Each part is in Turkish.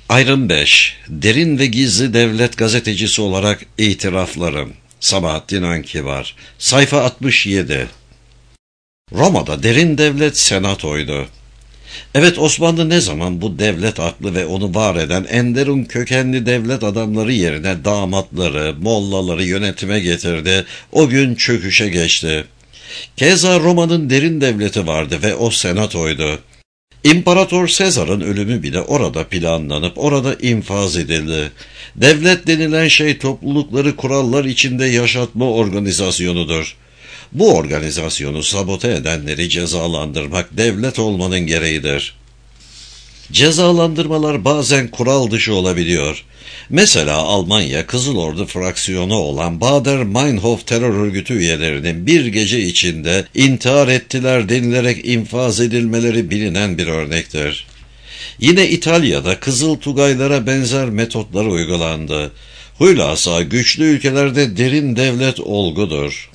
Ayrım 5. Derin ve gizli devlet gazetecisi olarak itiraflarım. Sabahattin Ankibar. Sayfa 67. Roma'da derin devlet senatoydu. Evet, Osmanlı ne zaman bu devlet aklı ve onu var eden Enderun kökenli devlet adamları yerine damatları, mollaları yönetime getirdi, o gün çöküşe geçti. Keza Roma'nın derin devleti vardı ve o senatoydu. İmparator Sezar'ın ölümü bile orada planlanıp orada infaz edildi. Devlet denilen şey toplulukları kurallar içinde yaşatma organizasyonudur. Bu organizasyonu sabote edenleri cezalandırmak devlet olmanın gereğidir. Cezalandırmalar bazen kural dışı olabiliyor. Mesela Almanya Kızıl Ordu fraksiyonu olan Baader-Meinhof terör örgütü üyelerinin bir gece içinde intihar ettiler denilerek infaz edilmeleri bilinen bir örnektir. Yine İtalya'da Kızıl Tugaylara benzer metotlar uygulandı. Hülasa güçlü ülkelerde derin devlet olgudur.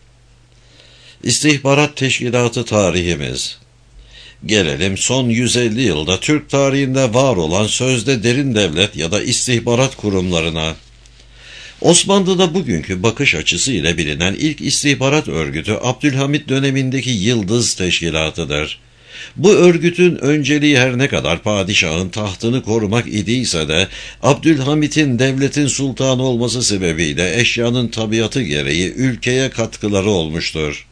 İstihbarat Teşkilatı tarihimiz. Gelelim son 150 yılda Türk tarihinde var olan sözde derin devlet ya da istihbarat kurumlarına. Osmanlı'da bugünkü bakış açısı ile bilinen ilk istihbarat örgütü Abdülhamit dönemindeki Yıldız Teşkilatı'dır. Bu örgütün önceliği her ne kadar padişahın tahtını korumak idiyse de Abdülhamit'in devletin sultanı olması sebebiyle eşyanın tabiatı gereği ülkeye katkıları olmuştur.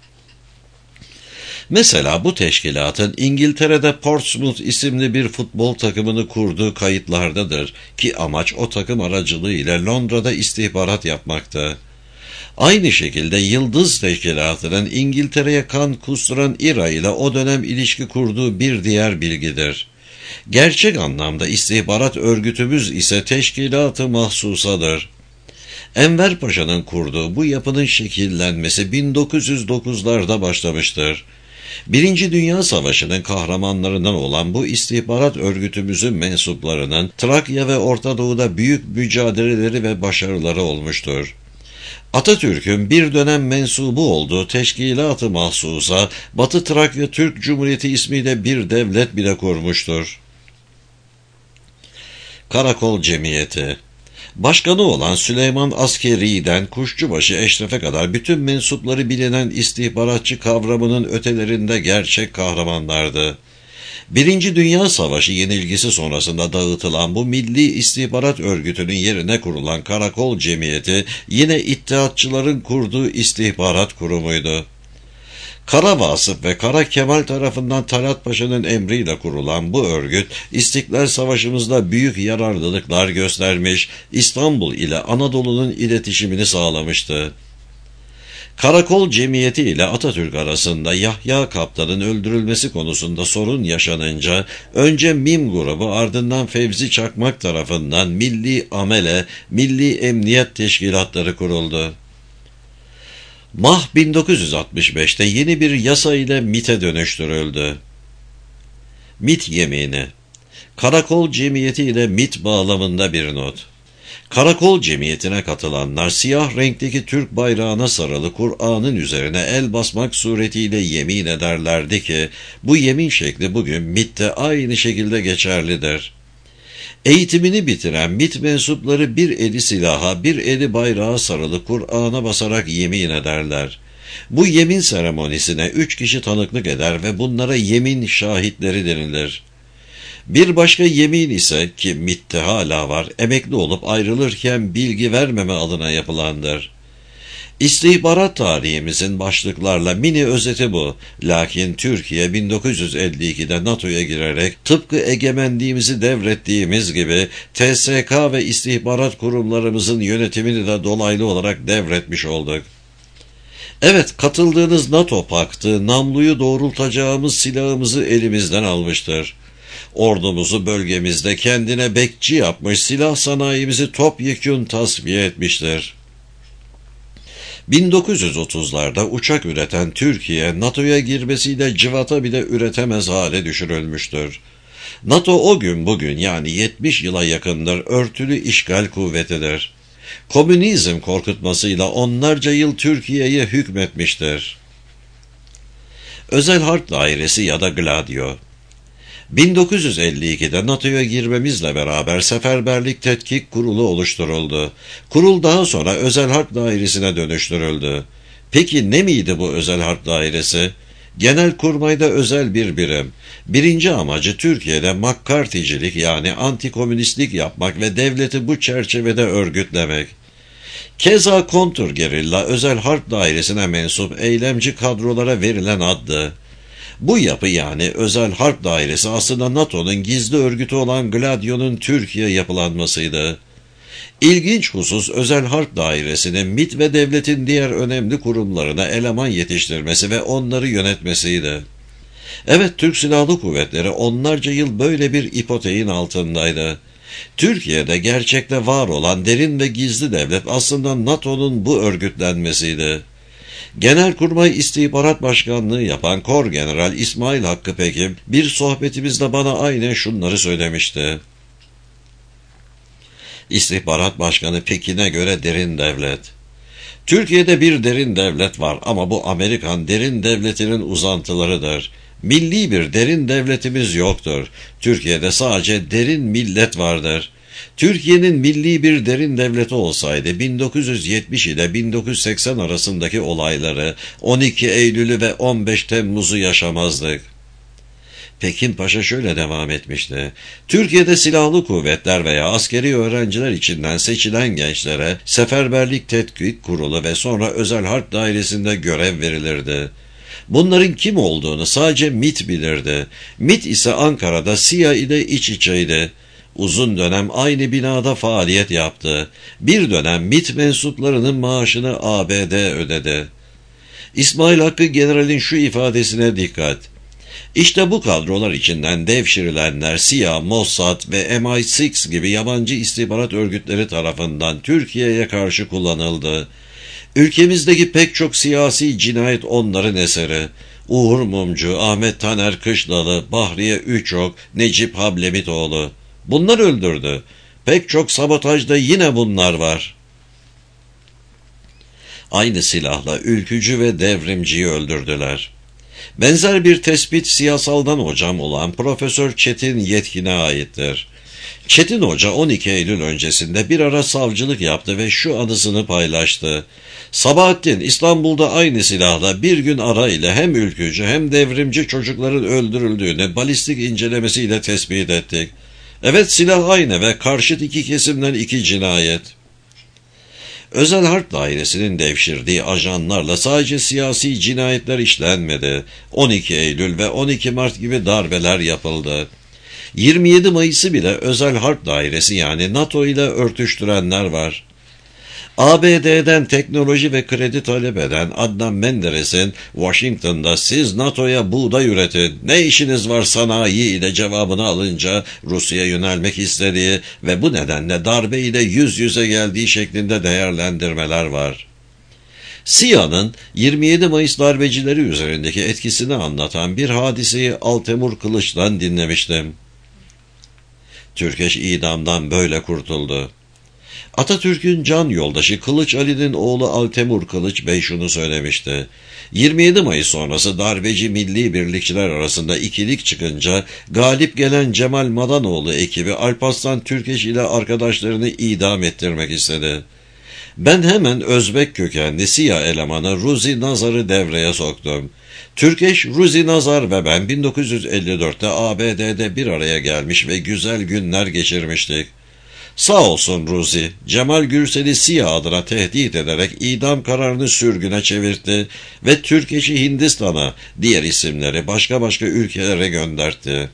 Mesela bu teşkilatın İngiltere'de Portsmouth isimli bir futbol takımını kurduğu kayıtlardadır ki amaç o takım aracılığıyla Londra'da istihbarat yapmaktı. Aynı şekilde Yıldız Teşkilatı'nın İngiltere'ye kan kusturan İRA ile o dönem ilişki kurduğu bir diğer bilgidir. Gerçek anlamda istihbarat örgütümüz ise teşkilat-ı mahsusadır. Enver Paşa'nın kurduğu bu yapının şekillenmesi 1909'larda başlamıştır. Birinci Dünya Savaşı'nın kahramanlarından olan bu istihbarat örgütümüzün mensuplarının Trakya ve Orta Doğu'da büyük mücadeleleri ve başarıları olmuştur. Atatürk'ün bir dönem mensubu olduğu teşkilat-ı mahsusa Batı Trakya Türk Cumhuriyeti ismiyle bir devlet bile kurmuştur. Karakol Cemiyeti. Başkanı olan Süleyman Askeri'den Kuşçubaşı Eşref'e kadar bütün mensupları bilinen istihbaratçı kavramının ötelerinde gerçek kahramanlardı. Birinci Dünya Savaşı yenilgisi sonrasında dağıtılan bu Milli İstihbarat Örgütü'nün yerine kurulan Karakol Cemiyeti yine İttihatçıların kurduğu istihbarat kurumuydu. Kara Vasıf ve Kara Kemal tarafından Talat Paşa'nın emriyle kurulan bu örgüt, İstiklal Savaşı'mızda büyük yararlılıklar göstermiş, İstanbul ile Anadolu'nun iletişimini sağlamıştı. Karakol Cemiyeti ile Atatürk arasında Yahya Kaptan'ın öldürülmesi konusunda sorun yaşanınca, önce MİM grubu ardından Fevzi Çakmak tarafından Milli Amele, Milli Emniyet Teşkilatları kuruldu. Mah 1965'te yeni bir yasa ile MİT'e dönüştürüldü. MİT yemini. Karakol Cemiyeti ile MİT bağlamında bir not. Karakol Cemiyeti'ne katılanlar siyah renkteki Türk bayrağına sarılı Kur'an'ın üzerine el basmak suretiyle yemin ederlerdi ki bu yemin şekli bugün MİT'te aynı şekilde geçerlidir. Eğitimini bitiren MİT mensupları bir eli silaha, bir eli bayrağa sarılı Kur'an'a basarak yemin ederler. Bu yemin seremonisine 3 kişi tanıklık eder ve bunlara yemin şahitleri denilir. Bir başka yemin ise ki MİT'te hala var, emekli olup ayrılırken bilgi vermeme adına yapılandır. İstihbarat tarihimizin başlıklarla mini özeti bu. Lakin Türkiye 1952'de NATO'ya girerek tıpkı egemenliğimizi devrettiğimiz gibi TSK ve istihbarat kurumlarımızın yönetimini de dolaylı olarak devretmiş olduk. Evet, katıldığınız NATO paktı namluyu doğrultacağımız silahımızı elimizden almıştır. Ordumuzu bölgemizde kendine bekçi yapmış, silah sanayimizi topyekün tasfiye etmiştir. 1930'larda uçak üreten Türkiye, NATO'ya girmesiyle cıvata bile üretemez hale düşürülmüştür. NATO o gün bugün yani 70 yıla yakındır örtülü işgal kuvvetidir. Komünizm korkutmasıyla onlarca yıl Türkiye'ye hükmetmiştir. Özel Harp Dairesi ya da Gladio. 1952'de NATO'ya girmemizle beraber Seferberlik Tetkik Kurulu oluşturuldu. Kurul daha sonra Özel Harp Dairesi'ne dönüştürüldü. Peki ne miydi bu Özel Harp Dairesi? Genelkurmay'da özel bir birim. Birinci amacı Türkiye'de McCarthy'cilik yani antikomünistlik yapmak ve devleti bu çerçevede örgütlemek. Keza kontrgerilla Özel Harp Dairesi'ne mensup eylemci kadrolara verilen addı. Bu yapı yani Özel Harp Dairesi aslında NATO'nun gizli örgütü olan Gladio'nun Türkiye yapılanmasıydı. İlginç husus Özel Harp Dairesi'nin MİT ve devletin diğer önemli kurumlarına eleman yetiştirmesi ve onları yönetmesiydi. Evet, Türk Silahlı Kuvvetleri onlarca yıl böyle bir ipoteğin altındaydı. Türkiye'de gerçekte var olan derin ve gizli devlet aslında NATO'nun bu örgütlenmesiydi. Genelkurmay İstihbarat Başkanlığı yapan Kor General İsmail Hakkı Pekim bir sohbetimizde bana aynen şunları söylemişti. İstihbarat Başkanı Pekin'e göre derin devlet. Türkiye'de bir derin devlet var ama bu Amerikan derin devletinin uzantılarıdır. Milli bir derin devletimiz yoktur. Türkiye'de sadece derin millet vardır. Türkiye'nin milli bir derin devleti olsaydı 1970 ile 1980 arasındaki olayları, 12 Eylül'ü ve 15 Temmuz'u yaşamazdık. Pekin Paşa şöyle devam etmişti. Türkiye'de silahlı kuvvetler veya askeri öğrenciler içinden seçilen gençlere Seferberlik Tetkik Kurulu ve sonra Özel Harp Dairesi'nde görev verilirdi. Bunların kim olduğunu sadece MİT bilirdi. MİT ise Ankara'da CIA ile iç içeydi. Uzun dönem aynı binada faaliyet yaptı. Bir dönem MİT mensuplarının maaşını ABD ödedi. İsmail Hakkı General'in şu ifadesine dikkat. İşte bu kadrolar içinden devşirilenler CIA, Mossad ve MI6 gibi yabancı istihbarat örgütleri tarafından Türkiye'ye karşı kullanıldı. Ülkemizdeki pek çok siyasi cinayet onların eseri. Uğur Mumcu, Ahmet Taner Kışlalı, Bahriye Üçok, Necip Hablemitoğlu. Bunlar öldürdü. Pek çok sabotajda yine bunlar var. Aynı silahla ülkücü ve devrimciyi öldürdüler. Benzer bir tespit siyasaldan hocam olan Profesör Çetin Yetkin'e aittir. Çetin Hoca 12 Eylül öncesinde bir ara savcılık yaptı ve şu anısını paylaştı. Sabahattin, İstanbul'da aynı silahla bir gün ara ile hem ülkücü hem devrimci çocukların öldürüldüğünü balistik incelemesiyle tespit ettik. Evet, silah aynı ve karşıt iki kesimden iki cinayet. Özel Harp Dairesi'nin devşirdiği ajanlarla sadece siyasi cinayetler işlenmedi. 12 Eylül ve 12 Mart gibi darbeler yapıldı. 27 Mayıs'ı bile Özel Harp Dairesi yani NATO ile örtüştürenler var. ABD'den teknoloji ve kredi talep eden Adnan Menderes'in Washington'da siz NATO'ya buğday üretin, ne işiniz var sanayi ile cevabını alınca Rusya'ya yönelmek istediği ve bu nedenle darbe ile yüz yüze geldiği şeklinde değerlendirmeler var. CIA'nın 27 Mayıs darbecileri üzerindeki etkisini anlatan bir hadiseyi Altemur Kılıç'tan dinlemiştim. Türkeş idamdan böyle kurtuldu. Atatürk'ün can yoldaşı Kılıç Ali'nin oğlu Altemur Kılıç Bey şunu söylemişti. 27 Mayıs sonrası darbeci milli birlikçiler arasında ikilik çıkınca galip gelen Cemal Madanoğlu ekibi Alparslan Türkeş ile arkadaşlarını idam ettirmek istedi. Ben hemen Özbek kökenli CIA elemanı Ruzi Nazar'ı devreye soktum. Türkeş, Ruzi Nazar ve ben 1954'te ABD'de bir araya gelmiş ve güzel günler geçirmiştik. Sağ olsun Ruzi, Cemal Gürsel'i CIA adına tehdit ederek idam kararını sürgüne çevirdi ve Türkeş'i Hindistan'a, diğer isimleri başka ülkelere gönderdi.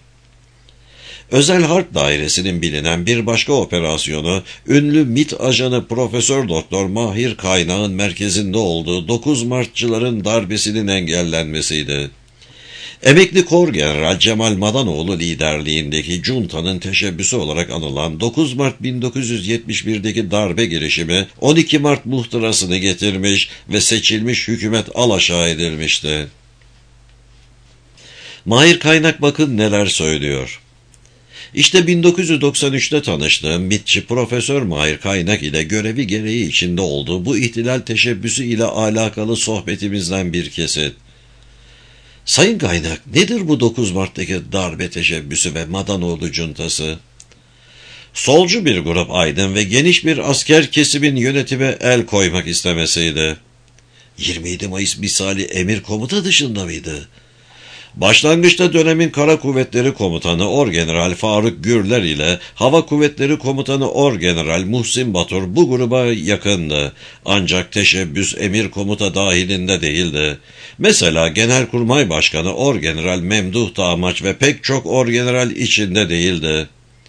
Özel Harp Dairesi'nin bilinen bir başka operasyonu, ünlü MİT ajanı Profesör Doktor Mahir Kaynak'ın merkezinde olduğu 9 Martçıların darbesinin engellenmesiydi. Emekli Kor General Cemal Madanoğlu liderliğindeki Cunta'nın teşebbüsü olarak anılan 9 Mart 1971'deki darbe girişimi 12 Mart muhtırasını getirmiş ve seçilmiş hükümet alaşağı edilmişti. Mahir Kaynak bakın neler söylüyor. İşte 1993'te tanıştığım MİT'çi Profesör Mahir Kaynak ile görevi gereği içinde olduğu bu ihtilal teşebbüsü ile alakalı sohbetimizden bir kesit. Sayın Kaynak, nedir bu 9 Mart'taki darbe teşebbüsü ve Madanoğlu cuntası? Solcu bir grup aydın ve geniş bir asker kesimin yönetime el koymak istemesiydi. 27 Mayıs misali emir komuta dışında mıydı? Başlangıçta dönemin Kara Kuvvetleri Komutanı Orgeneral Faruk Gürler ile Hava Kuvvetleri Komutanı Orgeneral Muhsin Batur bu gruba yakındı. Ancak teşebbüs emir komuta dahilinde değildi. Mesela Genelkurmay Başkanı Orgeneral Memduh Dağmaç ve pek çok orgeneral içinde değildi.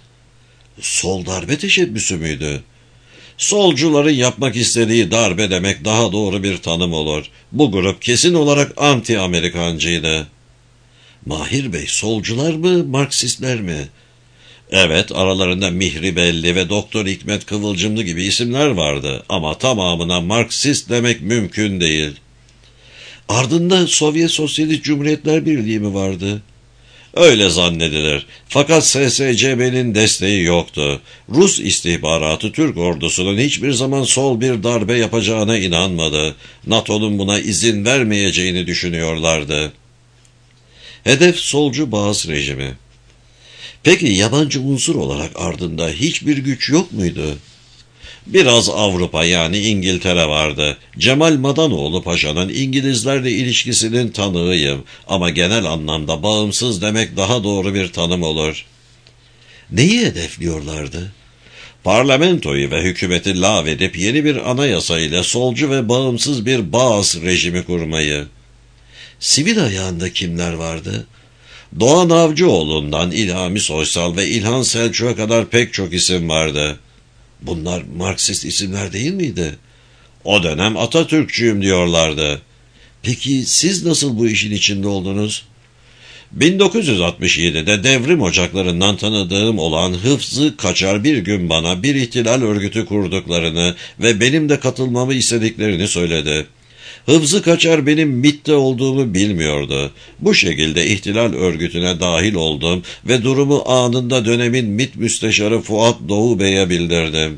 Sol darbe teşebbüsü müydü? Solcuların yapmak istediği darbe demek daha doğru bir tanım olur. Bu grup kesin olarak anti-Amerikancıydı. Mahir Bey, solcular mı, Marksistler mi? Evet, aralarında Mihri Belli ve Doktor Hikmet Kıvılcımlı gibi isimler vardı ama tamamına Marksist demek mümkün değil. Ardında Sovyet Sosyalist Cumhuriyetler Birliği mi vardı? Öyle zannedilir. Fakat SSCB'nin desteği yoktu. Rus istihbaratı Türk ordusunun hiçbir zaman sol bir darbe yapacağına inanmadı. NATO'nun buna izin vermeyeceğini düşünüyorlardı. Hedef solcu Bağız rejimi. Peki yabancı unsur olarak ardında hiçbir güç yok muydu? Biraz Avrupa yani İngiltere vardı. Cemal Madanoğlu Paşa'nın İngilizlerle ilişkisinin tanığıyım ama genel anlamda bağımsız demek daha doğru bir tanım olur. Neyi hedefliyorlardı? Parlamentoyu ve hükümeti lağvedip yeni bir anayasa ile solcu ve bağımsız bir Bağız rejimi kurmayı. Sivil ayağında kimler vardı? Doğan Avcıoğlu'ndan İlhami Soysal ve İlhan Selçuk'a kadar pek çok isim vardı. Bunlar Marksist isimler değil miydi? O dönem Atatürkçüyüm diyorlardı. Peki siz nasıl bu işin içinde oldunuz? 1967'de devrim ocaklarından tanıdığım olan Hıfzı Kaçar bir gün bana bir ihtilal örgütü kurduklarını ve benim de katılmamı istediklerini söyledi. Hıfzı Kaçar benim MİT'te olduğumu bilmiyordu. Bu şekilde ihtilal örgütüne dahil oldum ve durumu anında dönemin MİT müsteşarı Fuat Doğu Bey'e bildirdim.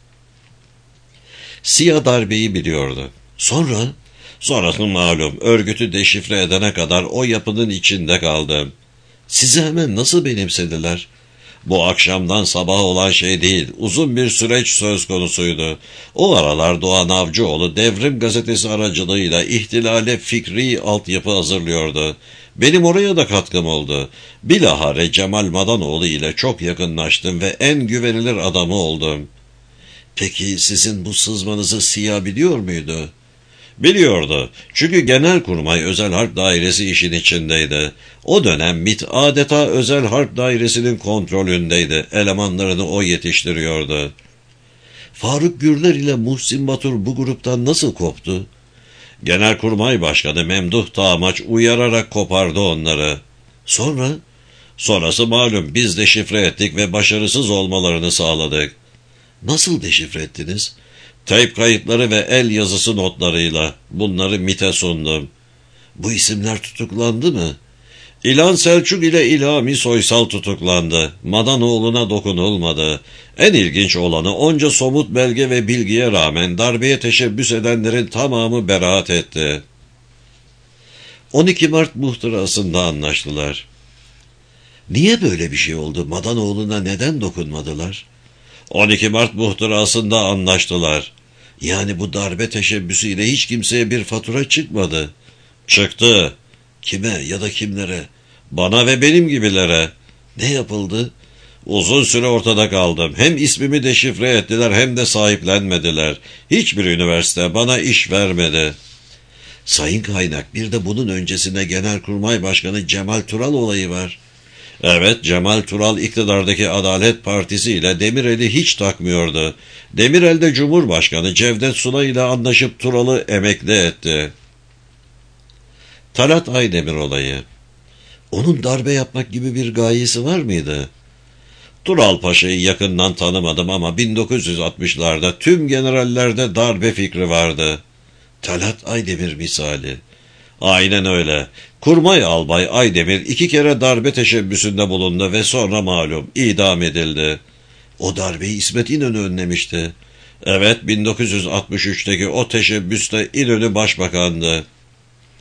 Siyah darbeyi biliyordu. Sonrası malum, örgütü deşifre edene kadar o yapının içinde kaldım. Sizi hemen nasıl benimsediler? Bu akşamdan sabaha olan şey değil, uzun bir süreç söz konusuydu. O aralar Doğan Avcıoğlu Devrim Gazetesi aracılığıyla ihtilale fikri altyapı hazırlıyordu. Benim oraya da katkım oldu. Bilahare Cemal Madanoğlu ile çok yakınlaştım ve en güvenilir adamı oldum. Peki sizin bu sızmanızı Siyah biliyor muydu? Biliyordu. Çünkü Genelkurmay Özel Harp Dairesi işin içindeydi. O dönem MİT adeta Özel Harp Dairesi'nin kontrolündeydi. Elemanlarını o yetiştiriyordu. Faruk Gürler ile Muhsin Batur bu gruptan nasıl koptu? Genelkurmay Başkanı Memduh Dağmaç uyararak kopardı onları. Sonrası malum, biz deşifre ettik ve başarısız olmalarını sağladık. Nasıl deşifre ettiniz? Teyp kayıtları ve el yazısı notlarıyla bunları MİT'e sundum. Bu isimler tutuklandı mı? İlhan Selçuk ile İlhami Soysal tutuklandı. Madanoğlu'na dokunulmadı. En ilginç olanı onca somut belge ve bilgiye rağmen darbeye teşebbüs edenlerin tamamı beraat etti. 12 Mart muhtırasında anlaştılar. Niye böyle bir şey oldu? Madanoğlu'na neden dokunmadılar? 12 Mart muhtırasında anlaştılar. Yani bu darbe teşebbüsüyle hiç kimseye bir fatura çıkmadı. Çıktı. Kime ya da kimlere? Bana ve benim gibilere. Ne yapıldı? Uzun süre ortada kaldım. Hem ismimi deşifre ettiler hem de sahiplenmediler. Hiçbir üniversite bana iş vermedi. Sayın Kaynak, bir de bunun öncesinde Genelkurmay Başkanı Cemal Tural olayı var. Evet, Cemal Tural iktidardaki Adalet Partisi ile Demirel'i hiç takmıyordu. Demirel de Cumhurbaşkanı Cevdet Sunay ile anlaşıp Tural'ı emekli etti. Talat Aydemir olayı. Onun darbe yapmak gibi bir gayesi var mıydı? Tural Paşa'yı yakından tanımadım ama 1960'larda tüm generallerde darbe fikri vardı. Talat Aydemir misali. Aynen öyle. Kurmay Albay Aydemir 2 kere darbe teşebbüsünde bulundu ve sonra malum idam edildi. O darbeyi İsmet İnönü önlemişti. Evet, 1963'teki o teşebbüste İnönü başbakandı.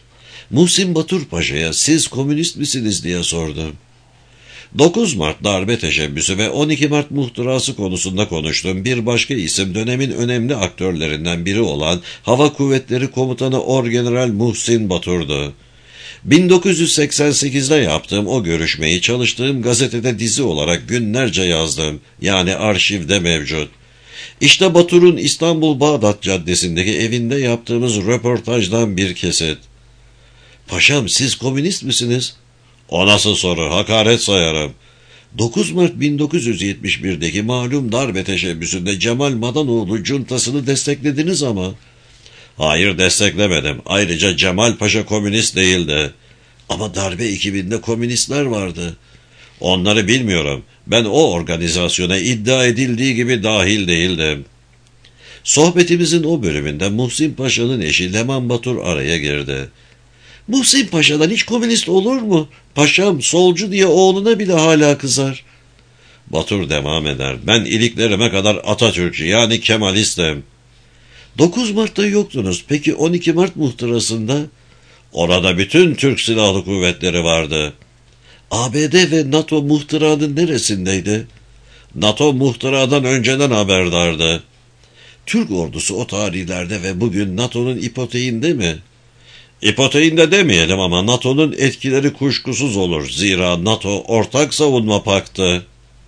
Muhsin Batur Paşa'ya siz komünist misiniz diye sordum. 9 Mart darbe teşebbüsü ve 12 Mart muhtırası konusunda konuştum. Bir başka isim dönemin önemli aktörlerinden biri olan Hava Kuvvetleri Komutanı Orgeneral Muhsin Batur'du. 1988'de yaptığım o görüşmeyi çalıştığım gazetede dizi olarak günlerce yazdım. Yani arşivde mevcut. İşte Batur'un İstanbul-Bağdat Caddesi'ndeki evinde yaptığımız röportajdan bir kesit. Paşam siz komünist misiniz? O nasıl soru? Hakaret sayarım. 9 Mart 1971'deki malum darbe teşebbüsünde Cemal Madanoğlu cuntasını desteklediniz ama. Hayır desteklemedim. Ayrıca Cemal Paşa komünist değildi. Ama darbe ekibinde komünistler vardı. Onları bilmiyorum. Ben o organizasyona iddia edildiği gibi dahil değildim. Sohbetimizin o bölümünde Muhsin Paşa'nın eşi Leman Batur araya girdi. Muhsin Paşa'dan hiç komünist olur mu? Paşam solcu diye oğluna bile hala kızar. Batur devam eder. Ben iliklerime kadar Atatürkçü yani Kemalistim. 9 Mart'ta yoktunuz. Peki 12 Mart muhtırasında? Orada bütün Türk Silahlı Kuvvetleri vardı. ABD ve NATO muhtıranın neresindeydi? NATO muhtıradan önceden haberdardı. Türk ordusu o tarihlerde ve bugün NATO'nun ipoteğinde mi? İpoteğinde demeyelim ama NATO'nun etkileri kuşkusuz olur. Zira NATO ortak savunma paktı.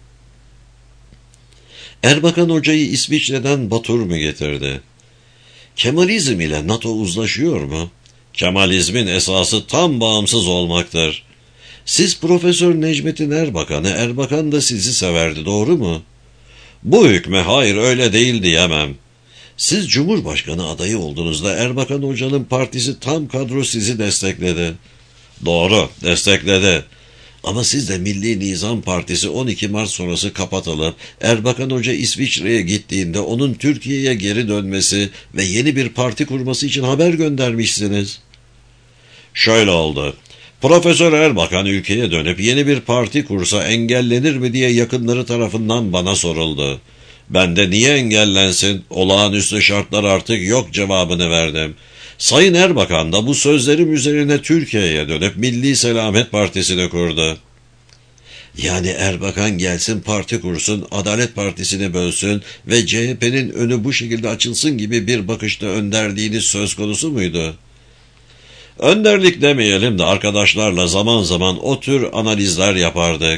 Erbakan Hoca'yı İsviçre'den Batur mu getirdi? Kemalizm ile NATO uzlaşıyor mu? Kemalizmin esası tam bağımsız olmaktır. Siz Profesör Necmettin Erbakan'ı, Erbakan da sizi severdi, doğru mu? Bu hükme hayır öyle değil diyemem. Siz Cumhurbaşkanı adayı olduğunuzda Erbakan Hoca'nın partisi tam kadro sizi destekledi. Doğru, destekledi. Ama siz de Milli Nizam Partisi 12 Mart sonrası kapatılıp Erbakan Hoca İsviçre'ye gittiğinde onun Türkiye'ye geri dönmesi ve yeni bir parti kurması için haber göndermişsiniz. Şöyle oldu. Profesör Erbakan ülkeye dönüp yeni bir parti kursa engellenir mi diye yakınları tarafından bana soruldu. Ben de niye engellensin, olağanüstü şartlar artık yok cevabını verdim. Sayın Erbakan da bu sözlerim üzerine Türkiye'ye dönüp Milli Selamet Partisi'ni kurdu. Yani Erbakan gelsin parti kursun, Adalet Partisi'ni bölsün ve CHP'nin önü bu şekilde açılsın gibi bir bakışta önderliğiniz söz konusu muydu? Önderlik demeyelim de arkadaşlarla zaman zaman o tür analizler yapardık.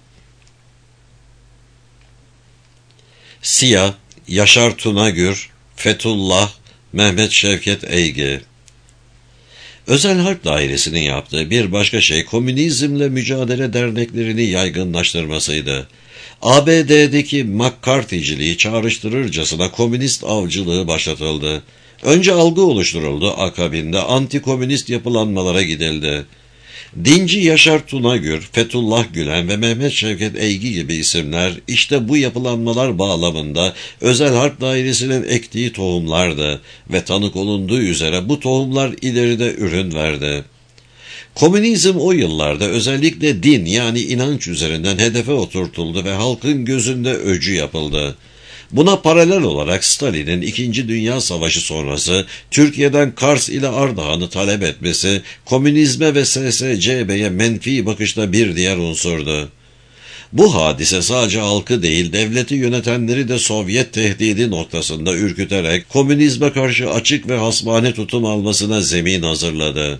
Siyah, Yaşar Tunagür, Fethullah, Mehmet Şevket Eygi. Özel Harp Dairesi'nin yaptığı bir başka şey komünizmle mücadele derneklerini yaygınlaştırmasıydı. ABD'deki McCarthy'ciliği çağrıştırırcasına komünist avcılığı başlatıldı. Önce algı oluşturuldu, akabinde antikomünist yapılanmalara gidildi. Dinci Yaşar Tunagür, Fethullah Gülen ve Mehmet Şevket Eygi gibi isimler işte bu yapılanmalar bağlamında Özel Harp Dairesi'nin ektiği tohumlardı ve tanık olunduğu üzere bu tohumlar ileride ürün verdi. Komünizm o yıllarda özellikle din yani inanç üzerinden hedefe oturtuldu ve halkın gözünde öcü yapıldı. Buna paralel olarak Stalin'in 2. Dünya Savaşı sonrası Türkiye'den Kars ile Ardahan'ı talep etmesi, komünizme ve SSCB'ye menfi bakışta bir diğer unsurdu. Bu hadise sadece halkı değil, devleti yönetenleri de Sovyet tehdidi noktasında ürküterek komünizme karşı açık ve hasmane tutum almasına zemin hazırladı.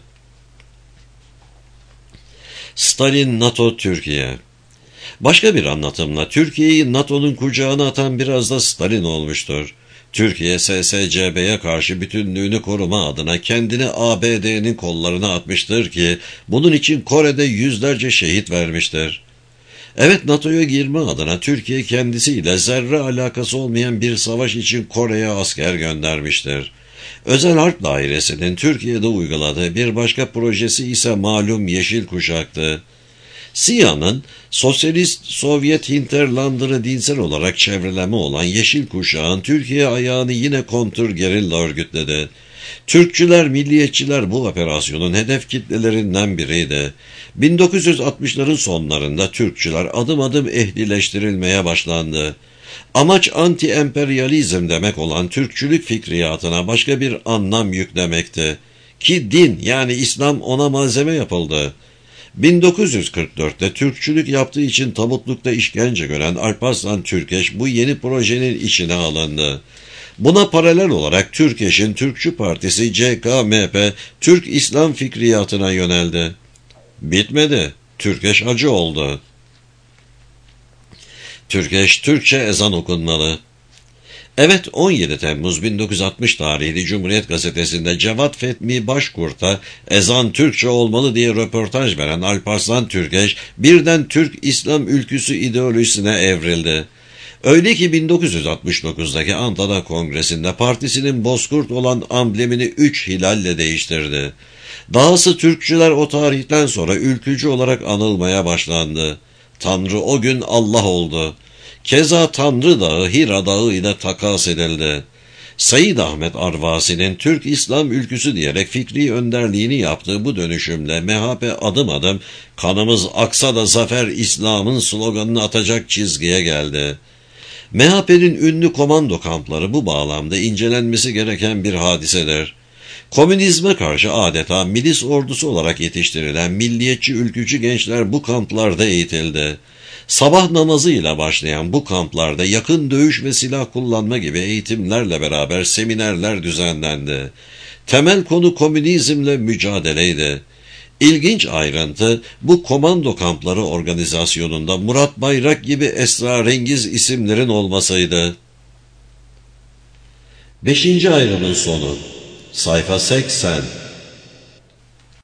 Stalin, NATO, Türkiye. Başka bir anlatımla Türkiye'yi NATO'nun kucağına atan biraz da Stalin olmuştur. Türkiye SSCB'ye karşı bütünlüğünü koruma adına kendini ABD'nin kollarına atmıştır ki bunun için Kore'de yüzlerce şehit vermiştir. Evet, NATO'ya girme adına Türkiye kendisiyle zerre alakası olmayan bir savaş için Kore'ye asker göndermiştir. Özel Harp Dairesi'nin Türkiye'de uyguladığı bir başka projesi ise malum Yeşil Kuşak'tı. SİHA'nın Sosyalist Sovyet Hinterland'ını dinsel olarak çevreleme olan Yeşil Kuşağın Türkiye ayağını yine kontrgerilla örgütledi. Türkçüler, milliyetçiler bu operasyonun hedef kitlelerinden biriydi. 1960'ların sonlarında Türkçüler adım adım ehlileştirilmeye başlandı. Amaç anti-emperyalizm demek olan Türkçülük fikriyatına başka bir anlam yüklemekti. ki din yani İslam ona malzeme yapıldı. 1944'te Türkçülük yaptığı için tabutlukta işkence gören Alparslan Türkeş bu yeni projenin içine alındı. Buna paralel olarak Türkeş'in Türkçü Partisi CKMP Türk İslam fikriyatına yöneldi. Bitmedi. Türkeş acı oldu. Türkeş Türkçe ezan okunmalı. Evet, 17 Temmuz 1960 tarihli Cumhuriyet Gazetesi'nde Cevat Fehmi Başkurt'a ezan Türkçe olmalı diye röportaj veren Alparslan Türkeş birden Türk İslam ülküsü ideolojisine evrildi. Öyle ki 1969'daki Antalya Kongresi'nde partisinin bozkurt olan amblemini 3 hilalle değiştirdi. Dahası Türkçüler o tarihten sonra ülkücü olarak anılmaya başlandı. Tanrı o gün Allah oldu. Keza Tanrı Dağı Hira Dağı ile takas edildi. Said Ahmet Arvasi'nin Türk İslam ülküsü diyerek fikri önderliğini yaptığı bu dönüşümle MHP adım adım kanımız aksa da zafer İslam'ın sloganını atacak çizgiye geldi. MHP'nin ünlü komando kampları bu bağlamda incelenmesi gereken bir hadisedir. Komünizme karşı adeta milis ordusu olarak yetiştirilen milliyetçi ülkücü gençler bu kamplarda eğitildi. Sabah namazıyla başlayan bu kamplarda yakın dövüş ve silah kullanma gibi eğitimlerle beraber seminerler düzenlendi. Temel konu komünizmle mücadeleydi. İlginç ayrıntı bu komando kampları organizasyonunda Murat Bayrak gibi esrarengiz isimlerin olmasıydı. 5. ayrımın sonu. Sayfa 80.